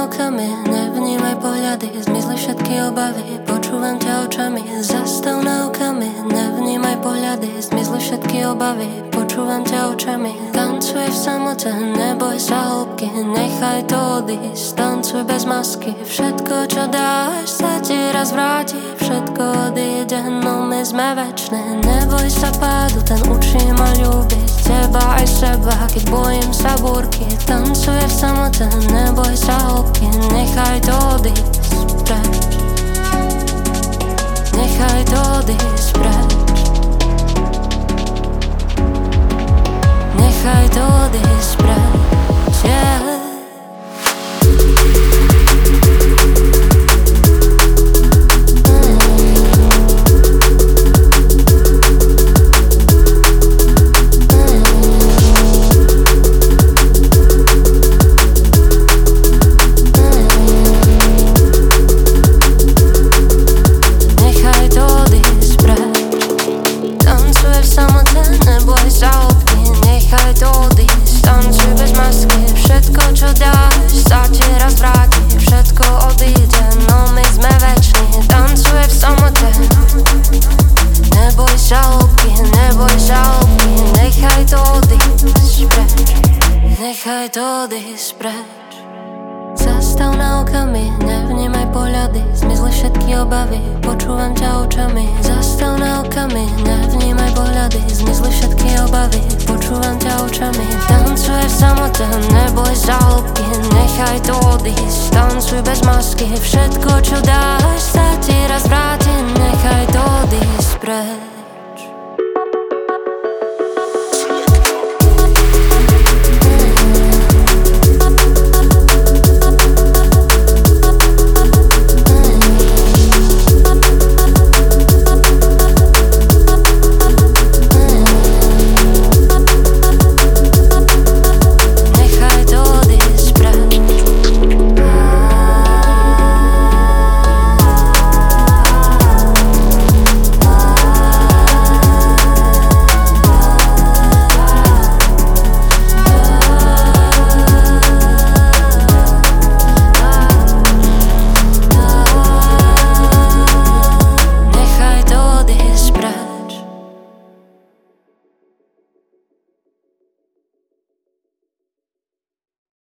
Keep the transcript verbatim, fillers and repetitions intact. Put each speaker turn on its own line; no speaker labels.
okami, nevnímaj pohľady, zmizli všetky obavy, počúvam ťa očami. Zastav na okami, nevnímaj pohľady, zmizli všetky obavy, počúvam ťa očami. Tancuj v samote, neboj sa hĺbky, nechaj to odísť, tancuj bez masky. Všetko čo dáš sa ti raz vráti, všetko odíde, no my sme večné. Neboj sa pádu, ten učí ma ľúbiť teba aj seba, keď bojím sa búrky. Tancuj v samote, neboj sa hĺbky, nechaj to odísť preč. Nechaj to odísť preč. Nechaj to odísť preč, yeah. Nechaj to odísť preč. Zastav na okami, nevnímaj pohľady, zmizli všetky obavy, počúvam ťa očami. Zastav na okami, nevnímaj pohľady, zmizli všetky obavy, počúvam ťa očami. Tancuj v samote, neboj sa hĺbky, nechaj to odísť, tancuj bez masky. Všetko čo dáš sa ti raz vráti, nechaj to odísť preč.